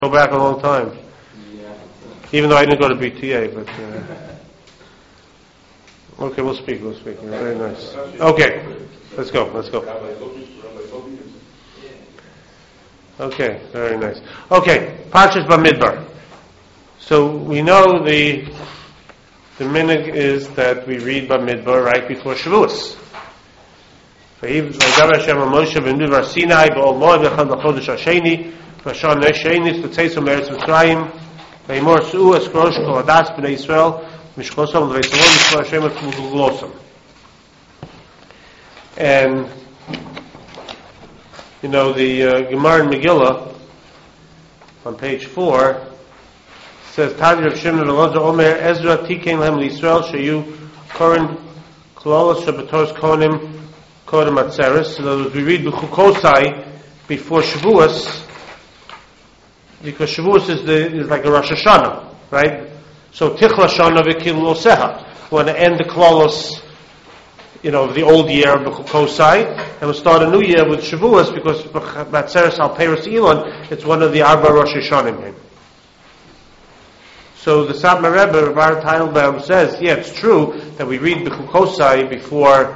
Go back a long time. Even though I didn't go to BTA, but okay, we'll speak. Very nice. Okay, let's go. Okay, very nice. Okay, Parshas Bamidbar. So we know the minhag is that we read Bamidbar right before Shavuos. וידבר השם על משה במדבר סיני בעולמו ואחד לחודש השני והשעה השני תצאו מארץ מצרים ויאמר שאו אסקרוש כל הדס בני ישראל משכוסם ויצרון משמע השם וגלוסם. And you know the Gemara in Megillah on page 4 says Tanya Rav Shimon Elazar Omer Ezra Tikein Lehem L'Yisrael Sheyu Korin Klolos Shabbatos Konim Kodem Atzeres. In other words, we read B'chukosai before Shavuos, because Shavuos is like a Rosh Hashanah, right? So Tichla Shana V'Kil Loseha. We want to end the Klolos, of the old year of B'chukosai, and we'll start a new year with Shavuos, because Atzeres Al Peiros Elon, it's one of the Arba Rosh Hashanah. So the Satmar Rebbe, Rav Teitelbaum, says, it's true that we read B'chukosai before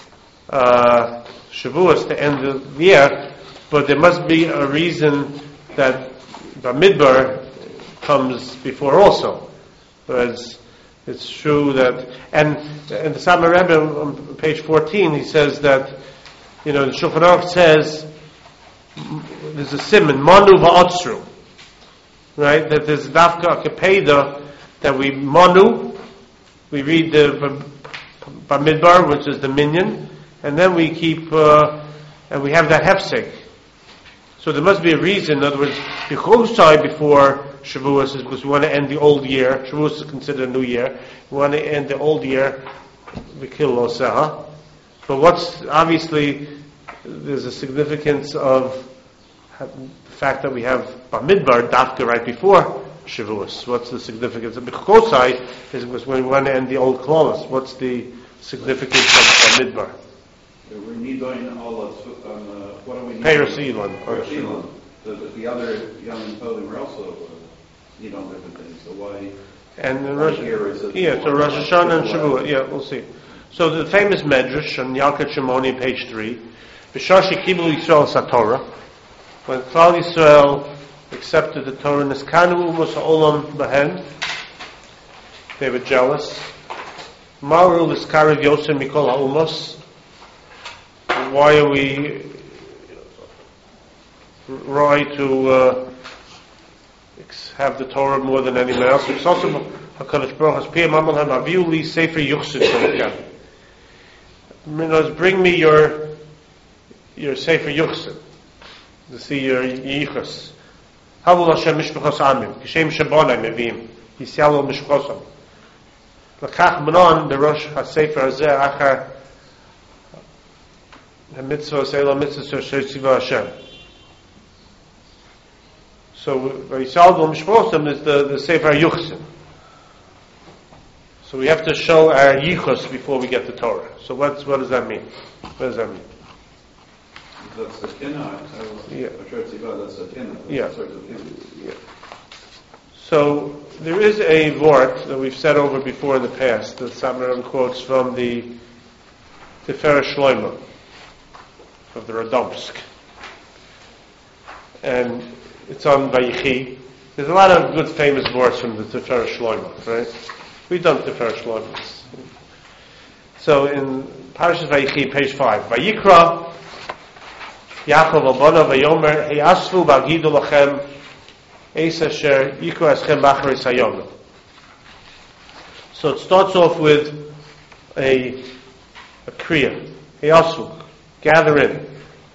Shavuos to end the year, but there must be a reason that Bamidbar comes before also. Whereas it's true that, and the Satmar Rebbe on page 14, he says that, the Shulchan Aruch says, there's a simon, Manu va'otzru, right? That there's dafka akepeda, that we read the Bamidbar, which is the minyan, and then we keep, and we have that hefsek. So there must be a reason. In other words, B'chukosai before Shavuos is because we want to end the old year. Shavuos is considered a new year. We want to end the old year, V'kil Loseha. But obviously, there's a significance of the fact that we have Bamidbar, Dafka, right before Shavuos. What's the significance of B'chukosai? Is because when we want to end the old Klolos. What's the significance of Bamidbar? We need going all of what do we need? Peiros Elon. The other young Polim are also need on different things. So why? And the Rosh Hashanah and Shavuot. We'll see. So the famous Medrash on Yalkut Shimoni, page 3, B'shashi Kibul Yisrael Satorah, when Klal Yisrael accepted the Torah, Niskanu Umus Ha'olam Bahen, they were jealous. Maru Liskarav Yosem Mikol Ha'umas. Why are we right to have the Torah more than anyone else? It's also HaKadosh Baruch Hu Mamal HaMaviu Li Sefer Yuchsin. Bring me your Sefer Yuchsin to see your Yichus. Havul Hashem Mishpachos Amim Kishem Shabonai Mevim Yisyalo Mishpachosam Lakach Manon Berosh HaSefer Hazeh Achar the mitzvah Seila mitzvah Sheshiva Hashem. So Yisrael Mishpachosam is the Sefer Yuchsin. So we have to show our Yichus before we get the Torah. So what does that mean? What does that mean? That's the Kinah. That's the Kinah. So there is a vort that we've said over before in the past that Satmar quotes from the Tiferes Shlomo of the Radomsk, and it's on Vayichi. There's a lot of good famous vorts from the Tiferes Shlomo, right? We've done Tiferes Shlomo. So in Parashas Vayichi, page 5, Vayikra Yaakov Abona Vayomer Heyasvu Bagidu Lachem Eis Asher Yikra Eschem B'Acharis Hayom. So it starts off with a kriya. Heyasvu, gather in.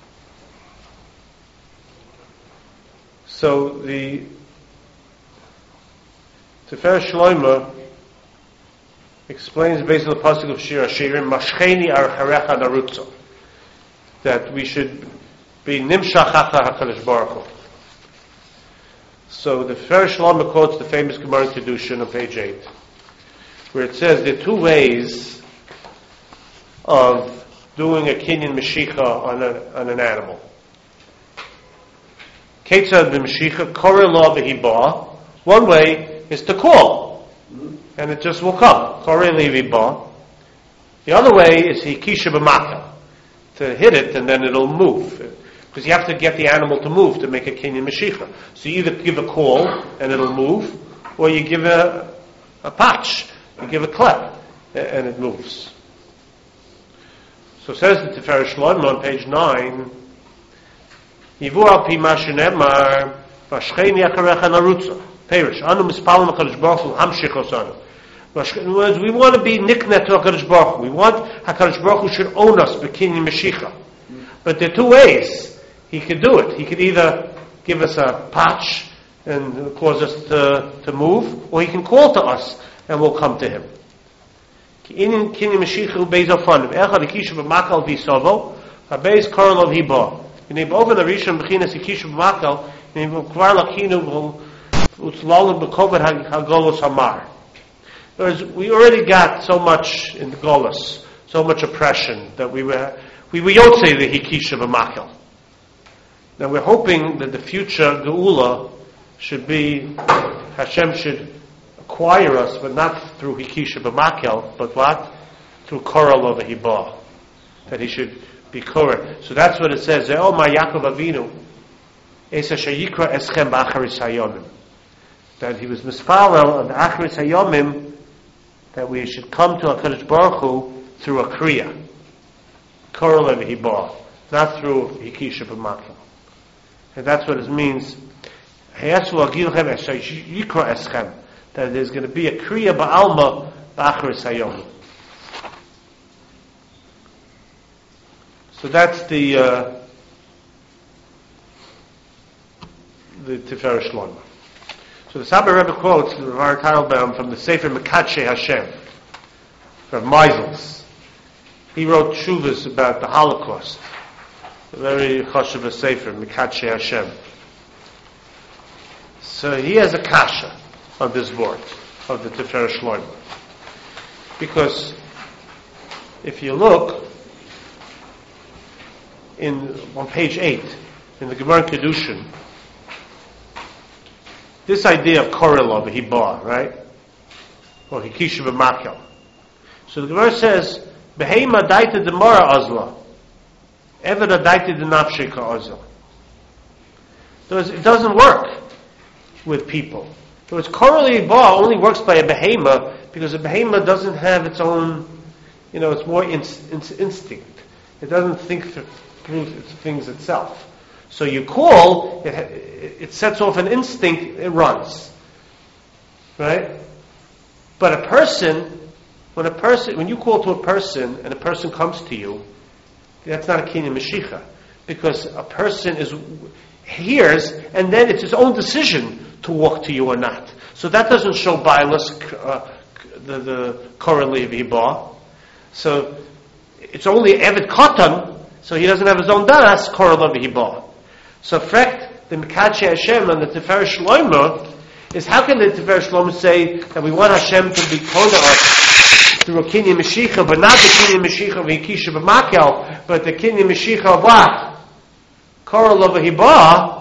So the Tiferes Shlomo explains based on the pasuk of Shir Hashirim, Mashcheni Archarecha Narutzo, that we should be Nimshach Acha HaKadosh Baruch Hu. So the Tiferes Shlomo quotes the famous Gemara in Kedushin on page 8, where it says there are two ways of doing a kinyan meshicha on an animal. Ketzad b'Mashiach Koreh lo v'hiba. One way is to call, and it just will come. Koreh li v'hiba. The other way is hikisha b'makel, to hit it and then it'll move. Because you have to get the animal to move to make a kinyan Mashiach. So you either give a call and it'll move, or you give a patch, you give a clap, and it moves. So says the Tiferes Shlomo on page 9, Yivu al pi ma shenemar, v'ashchein yacharecha narutza. Perish. Anu mispalim HaKadosh Baruch Hu hamshich osanu. In other words, we want to be niknet to HaKadosh Baruch Hu. We want HaKadosh Baruch Hu should own us, b'kinyan Mashiach. But there are two ways he could do it. He could either give us a patch and cause us to move, or he can call to us and we'll come to him. Kinyan Mashiach hu beis ofanim. Echad hikisha b'makal v'sovo, habeis korelov hiba. V'nei b'oven arishon b'chinas hikisha b'makal, v'nei b'kvar lakinu utzlalu b'kovet hagolos hamar. In other words, we already got so much in the Golos, so much oppression, that we were yotzei the hikisha b'makal. Now we're hoping that the future Geula should be, Hashem should acquire us, but not through hikisha b'makel, but what? Through korel of a hibah. That he should be korah. So that's what it says. Oh my Yaakov Avinu, es asher yikra eschem b'acharis hayomim. That he was misfarel on the acharis hayomim, that we should come to HaKadosh Baruch Hu through a kriya. Korel of a hibah. Not through hikisha b'makel. And that's what it means. That there's going to be a kriya ba'alma ba'acharis hayom. So that's the Tiferes Shlomo. So the Sabbath Rebbe quotes the Rav Teitelbaum from the Sefer Mekadshe Hashem, from Meisels. He wrote shuvas about the Holocaust. A very chashuv sefer, Mekadshe Hashem. So he has a kasha on this board of the Tiferes Shlomo. Because if you look on page 8 in the Gemara Kedushin, this idea of korel of hibah, right? Or hikisha b'makel. So the Gemara says, Behema daita demara azla. Eved adaita denafshei ka'azla. It doesn't work with people. In other words, korel hibah only works by a behema because a behema doesn't have its own, it's more instinct. It doesn't think through things itself. So you call, it sets off an instinct, it runs. Right? But when you call to a person and a person comes to you, that's not a kinyan Mashiach. Because a person hears and then it's his own decision to walk to you or not. So that doesn't show bias, the korel hibah. So it's only Eved Katan, so he doesn't have his own das, korel hibah. So fact, the Mekadshe Hashem and the Tiferes Shlomo is, how can the Tiferes Shlomo say that we want Hashem to be called to us through a kinyan Mashiach, but not the kinyan Mashiach of hikisha b'makel, but the kinyan Mashiach of what? Korel hibah.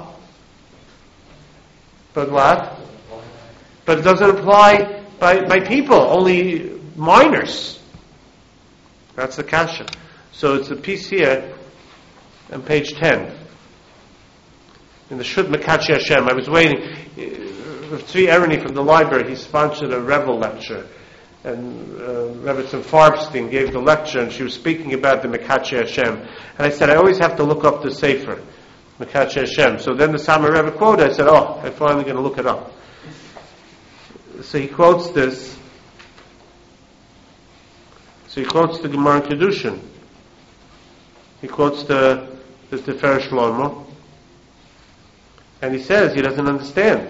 But what? But it doesn't apply by people, only minors. That's the kasha. So it's a piece here on page 10. In the Shut Mekadshe Hashem. I was waiting. Tzvi Ereni from the library, he sponsored a Revel lecture. And Rebbetzin Farbstein gave the lecture, and she was speaking about the Mekadshe Hashem. And I said, I always have to look up the Sefer, Mekadshe Hashem. So then the Sama Rebbe quoted, I said, I'm finally going to look it up. So he quotes this. So he quotes the Gemara Kedushin. He quotes the Tiferes Shlomo. And he says he doesn't understand.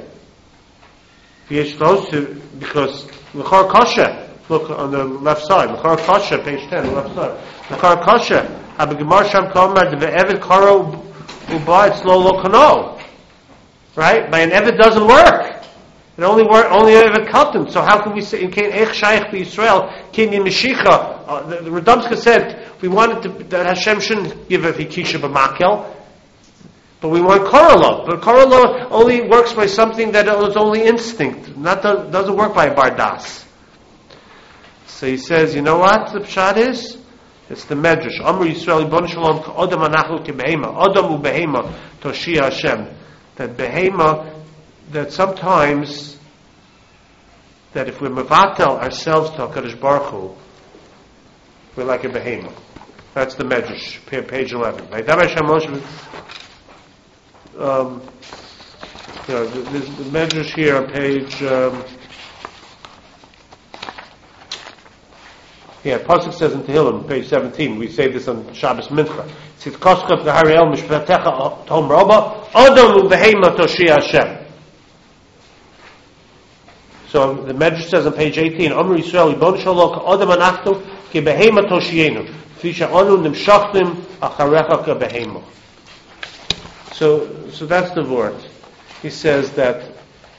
Because L'chor Kasha, look on the left side, L'chor Kasha, page 10, left side. L'chor Kasha, Abigmar Sham Kalmar, the Eved Karo Uba, it's lo kano. Right? By an Eved doesn't work. It only Eved Katan. So how can we say, in Ech Shaykh Israel, Kinyan Mashiach, the Radomska said, we wanted that Hashem shouldn't give a hikisha b'makel. But we want korah. But korah only works by something that is only instinct, doesn't work by bardas. So he says, you know what the pshat is? It's the Medrash. Amr Yisrael Ibn Shalom Adam Anachlu Kebehema. Adam U Behema Toshia Hashem. That Behema, that sometimes, that if we're mevatel ourselves to HaKadosh Baruch Hu, we're like a Behema. That's the Medrash, page 11. Right? The Medrash here on page... Pasuk says in Tehillim, page 17, we say this on Shabbos Mincha. It says, Koskot v'hariel mishpatecha tom roba, Adam u'behema toshia Hashem. So the Medrash says on page 18, Amr Yisrael, Yibon Shalok, Adam anachnu, ki behema toshienu, fisha anu nimshachtim acharecha ka behema. So that's the word. He says that,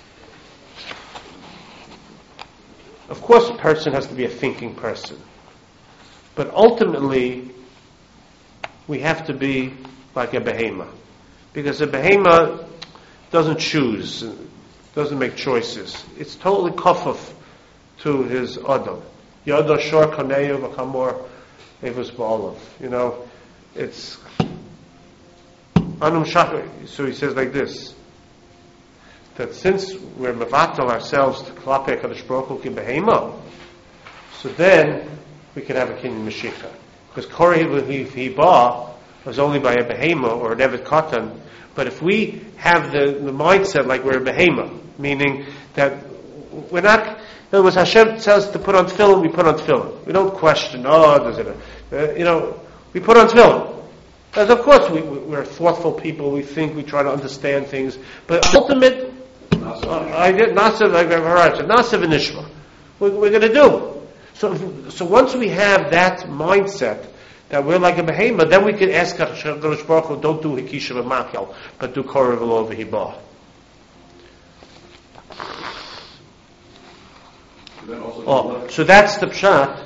of course a person has to be a thinking person. But ultimately, we have to be like a behema. Because a behema doesn't choose, doesn't make choices. It's totally kafuf to his adam. Yada shor kaneyu v'kamor evus ba'olav. It's anum shachar. So he says like this, that since we're mevatel ourselves to klape HaKadosh Baruch Hu ki behema, so then we can have a Kinyan Mashiach. Because Korah Hiba was only by a behema or an Evet Katan. But if we have the mindset like we're a behema, meaning that we're not, in other words, Hashem tells us to put on tefillin, we put on tefillin. We don't question, does it, we put on tefillin. Because of course we're thoughtful people, we think, we try to understand things. But ultimate, Nasav and Ishma, we're going to do. So once we have that mindset that we're like a behema, then we can ask HaKadosh Baruch Hu, don't do Hikisha v'Makel, but do Korah v'lo v'Hibah. So that's the pshat.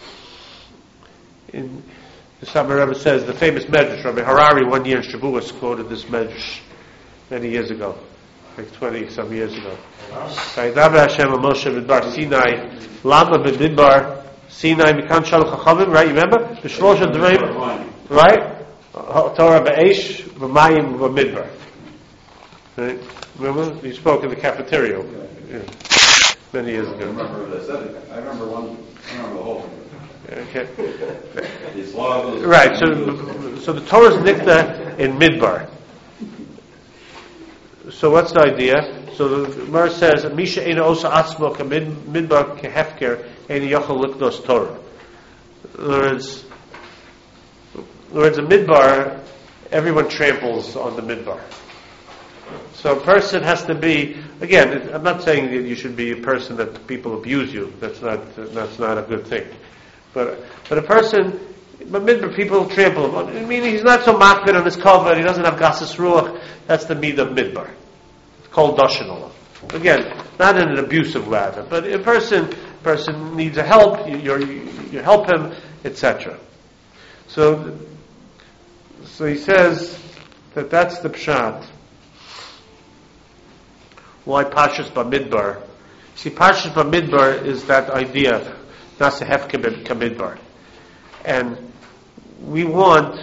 The Sabbath Rebbe says, the famous Medrash, Rabbi Harari, one year in Shavuos quoted this Medrash many years ago, like 20-some years ago. Vayidaber Hashem Moshe b'dvar Sinai, Lama b'midbar Sinai mikan shalach chachamim. Right? You remember the shlosh dvarim, right? Torah b'eish v'mayim v'midbar. Right? Remember? You spoke in the cafeteria many years ago. I remember the whole thing. Okay. Right. So the Torah is nikta in midbar. So what's the idea? So the Gemara says, Misha Eina Osa Atzmo Midbar Kehefker Eina Yochel Likdos Torah. In other words, a midbar, everyone tramples on the midbar. So a person has to be, again, I'm not saying that you should be a person that people abuse you. That's not a good thing. But a person, but midbar, people trample him. I mean, he's not so makbid on his cover, he doesn't have gasas ruach. That's the mid of midbar. Called dashanol. Again, not in an abusive way, but a person needs a help, you help him, etc. So he says that's the pshat. Why Pashas Bamidbar? See, Pashas Bamidbar is that idea, Nasa Hef Kamidbar. And we want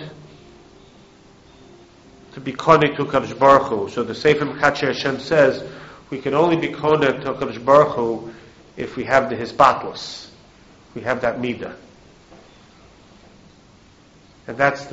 to be koneh to HaKadosh Baruch Hu. So the Sefer Mekatche Hashem says we can only be koneh to HaKadosh Baruch Hu if we have the hisbatlos. We have that midah. And that's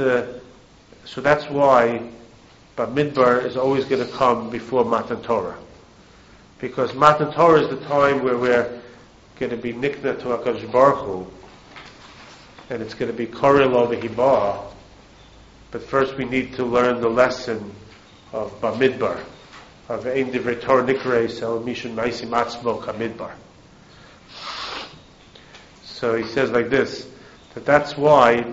why Bamidbar is always going to come before Matan Torah. Because Matan Torah is the time where we're going to be nikna to HaKadosh Baruch Hu, and it's going to be Korah lo v'Hibah. But first we need to learn the lesson of Bamidbar, of Ein Divrei Torah Nikreis El Mishun Maisim Atzmo Kamidbar. So he says like this, that's why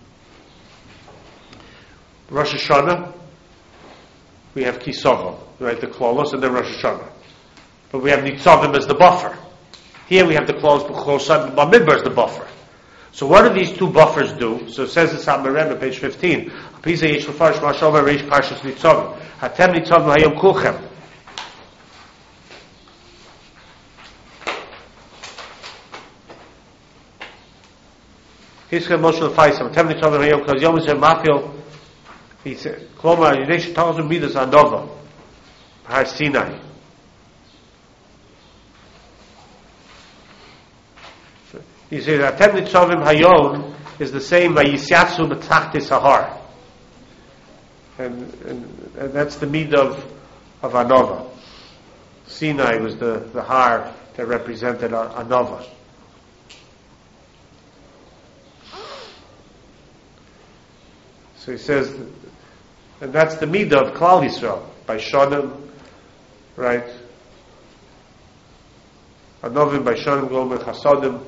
Rosh Hashanah, we have Kisavim, right, the Klolos, and then Rosh Hashanah. But we have Nitzavim as the buffer. Here we have the Klolos, but Bamidbar is the buffer. So what do these two buffers do? So it says in Satmar Rebbe, page 15. Pisa yesh lefarish mashal reish parshas Nitzavim. Hatem Nitzavim hayom kulchem. Hischem Moshe lefaisam. Hatem Nitzavim hayom kaz yom zeh mafil. He said, Kloma yidesh talzum midas anova. Har Sinai. He says, Atem Nitzavim Hayom is the same by Yisyatsu B'Tachtis Sahar. And that's the mid of Anova. Sinai was the har that represented Anova. So he says, and that's the mid of Klal Yisrael, by Shonim, right? Anovim by Shonim Gomer Chasodim.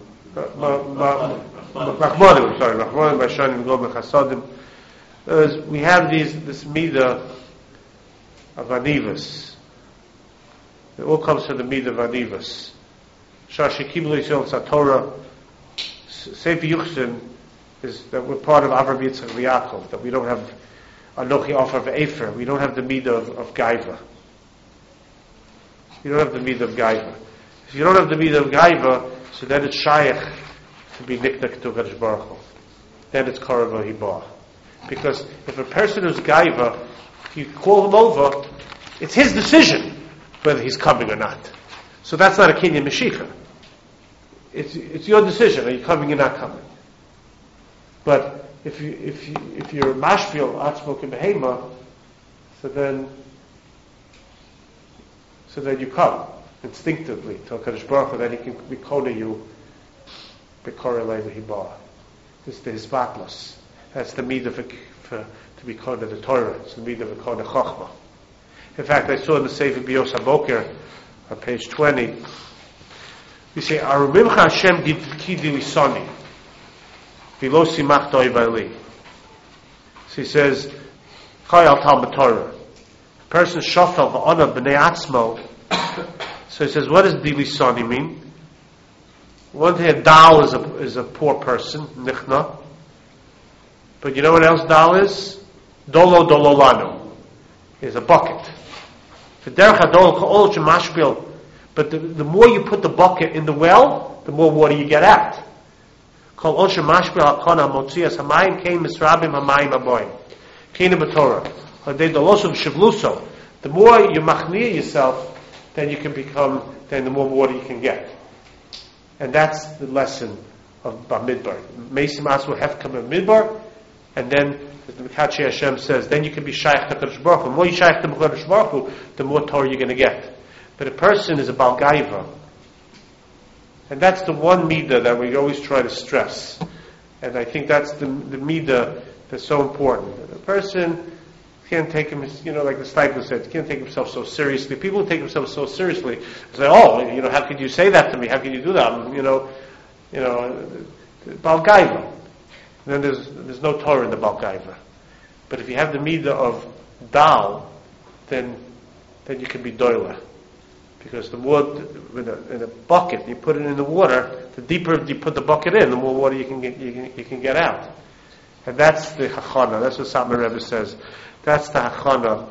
Rachmanim by Shonim Gomer Chasodim. We have this midah of Anivas. It all comes from the midah of Anivas. Shashi Kiblu Yisrael Satorah. Sefer Yuchsin is that we're part of Avraham Yitzchak V'Yaakov, that we don't have Anochi offer of Efer. We don't have the midah of Gaiva. You don't have the midah of Gaiva. If you don't have the midah of Gaiva, so then it's shaykh to be niknak to Kadosh Baruch Hu. Then it's Korava Hibah. Because if a person is Gaiva, if you call him over, it's his decision whether he's coming or not. So that's not a Kinyan Mashiach. It's your decision, are you coming or not coming? But if you're mashpil atzmo k'behema, so then you come instinctively to HaKadosh Baruch Hu, then he can be kona you bekorelei v'hibah. This is the hisbatlos. That's the midah to be kona the Torah. It's the midah of kona chochmah. In fact, I saw in the Sefer Bios HaBoker on page 20. We say, "Arumimcha Hashem kidi lisoni, v'lo simach toivali." So he says, "Chay al Talmud Torah." A person shofel v'ona b'nei atzmo. So he says, what does dilisoni mean? One thing, a dal is a poor person, nichna. But you know what else dal is? Dolo dololanu is a bucket. But the more you put the bucket in the well, the more water you get out. The more you machniya yourself, then you can then the more water you can get. And that's the lesson of Bamidbar. Meisim Aswa Hefka Bamidbar, and then the Mekachi Hashem says, then you can be shaykh to Kadosh Baruch Hu. The more you shaykh to Kadosh Baruch Hu, the more Torah you're going to get. But a person is a Baal Gaiva. And that's the one midah that we always try to stress. And I think that's the midah that's so important. A person can't take him, like the Stipler said, can't take himself so seriously. People who take themselves so seriously say, how could you say that to me? How could you do that? Baal Gaiva. And then there's no Torah in the Baal Gaiva. But if you have the midah of Dal, then you can be doiler. Because the more in a bucket, you put it in the water, the deeper you put the bucket in, the more water you can get out. And that's the hachana. That's what Satmar Rebbe says. That's the hachana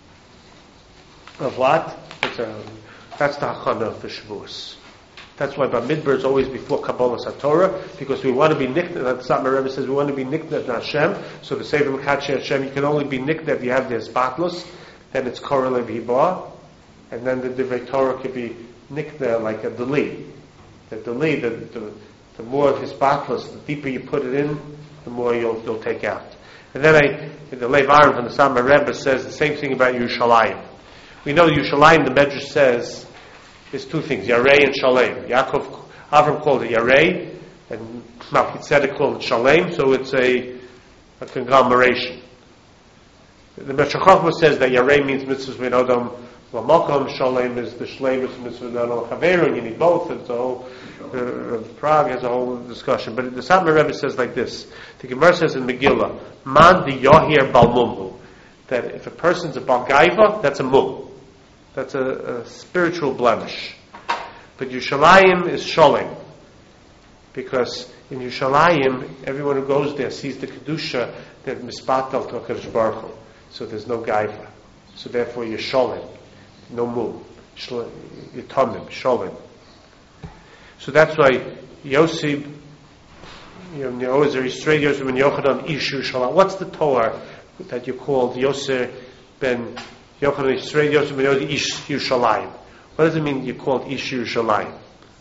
of what? That's the hachana for Shavuos. That's why Bamidbar is always before Kabbalah Satorah, because we want to be nikneh. That Satmar Rebbe says we want to be nikneh to Hashem. So the Sefer Mekachi Hashem, you can only be nikneh if you have the Hisbatlos. Then it's Korah Lev. And then the Divrei Torah could be nikneh like a deli. The deli, the more of Hisbatlos, the deeper you put it in, the more you'll take out. And then the Lev Aron from the Satmar Rebbe says the same thing about Yerushalayim. We know Yerushalayim, the Medrash says, is two things, Yarei and Shalem. Avram called it Yarei, and Melchizedek called it Shalem, so it's a conglomeration. The Meshech Chochmah says that Yarei means mitzvahs min Adam l'makom, Shalem is the Shleimus mitzvahs min Adam l'chaveru, and you need both. It's a whole, Prague has a whole discussion. But the Satmar Rebbe says like this, the Gemara says in Megillah, Man di Yohir bal mumhu, that if a person's a Baal Gaiva, that's a mum. That's a spiritual blemish. But Yerushalayim is Sholem. because in Yerushalayim, everyone who goes there sees the Kedusha, they're mispatal to HaKadosh Baruch Hu. So there's no gaiva. So therefore you're sholem, no mum. You're tomim, sholem. So that's why Yosef, always there is straight Yosef ben Yochanan, Ishu Shalom. What's the Torah that you called Yosef ben Yochanan, straight Yosef ben Yochanan, Ishu Shalayim? What does it mean you called Ishu Shalayim?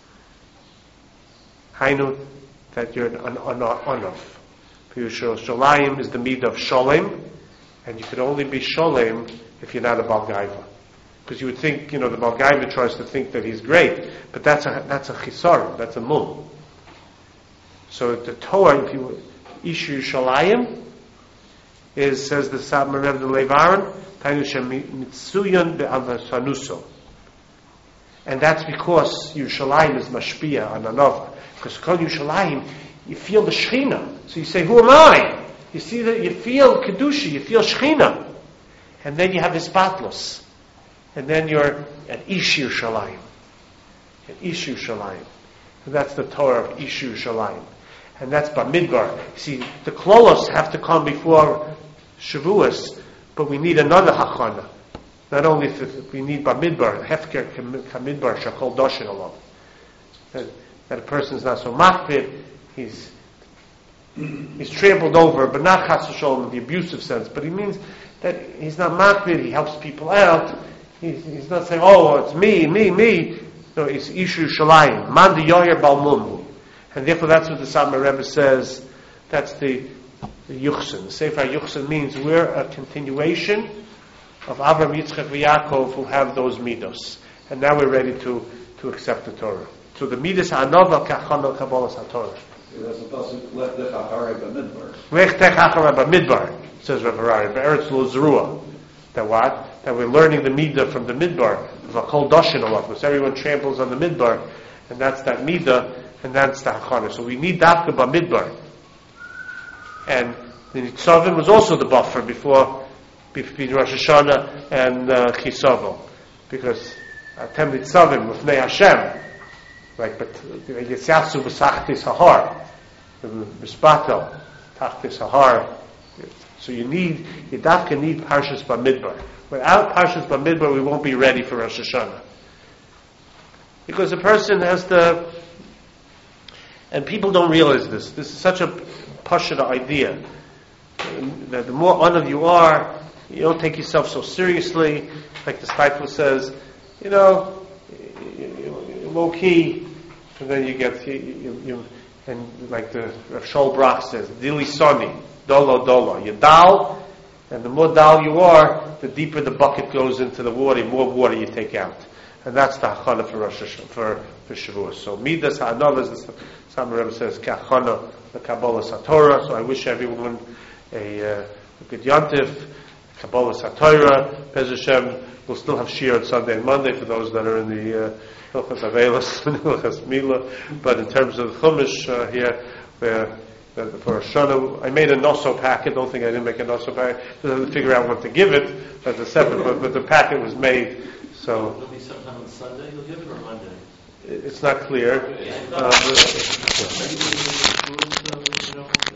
Hainu, that you're an onof. Shalayim is the meat of Sholem, and you could only be Sholem if you're not a Baal Gaiva. Because you would think, the Baal Gaiva tries to think that he's great, but that's a chisaron, that's a mum. So the Torah, if you Ishu Shalayim, says the Satmar Rebbe the Levaran, Tainu Shemitsuyan be'avasanuso. And that's because Yerushalayim is mashpia on another. Because Kol Yerushalayim, you feel the Shechina. So you say, who am I? You see that you feel Kedusha, you feel Shechina. And then you have Isbatlos. And then you're at Ishu Shalayim. At Ishu Shalayim. And that's the Torah of Ishu Shalayim. And that's Bamidbar. See, the Klolos have to come before Shavuos, but we need another Hachana. Not only we need Bamidbar, Hefker Kamidbar, Shakol Doshin alone. That a person is not so makpid, he's trampled over, but not chas v'sholem in the abusive sense. But he means that he's not makpid, he helps people out. He's not saying, oh, it's me. No, it's Ishu Shalayim. Man de Yoyer Balmum. And therefore that's what the Satmar Rebbe says, that's the Yuchsin. The Sefer Yuchsin means we're a continuation of Avraham, Yitzchak, and Yaakov who have those midos. And now we're ready to accept the Torah. So the midas ha'anova ka'achana kabbalas ha'torah. That's a pasuk, Lech tech acharei b'midbar. Lech tech acharei b'midbar, says Rav Harari, be'eretz lo zerua. That what? That we're learning the midah from the midbar, of a kol doshin a lot, because everyone tramples on the midbar, and that's that midah, and that's the hachana. So we need dafka b'midbar. And the Nitzavim was also the buffer between Rosh Hashanah and Chisavo, because Atem Nitzavim Lefnei Hashem, like, but Yitziasu v'sachtis hahar, v'spatel tachtis hahar. So you dafka need Parshas Bamidbar. Without Parshas Bamidbar, we won't be ready for Rosh Hashanah. Because a person has to, and people don't realize this. This is such a pashut idea. That the more honored you are, you don't take yourself so seriously. Like the Steipler says, low key, and then you get and like the Rav Shol Brach says, Dili Soni, Dolo. You're dal, and the more dal you are, the deeper the bucket goes into the water, the more water you take out. And that's the hachana for Rosh Hashanah, for Shavuos. So midas ha'anov, as the Satmar Rebbe says, ka'achana the kabbalas ha'torah. So I wish everyone a good yontif, kabbalas ha'torah. Bez Hashem, we'll still have shiur on Sunday and Monday for those that are in the Hilchas Avelos and Hilchas Mila. But in terms of the Chumash here, for Shana, I made a noso packet. Don't think I didn't make a noso packet. Just have to figure out what to give it. That's a separate. But the packet was made. So it'll be sometime on Sunday. You'll give it or Monday. It's not clear. Okay.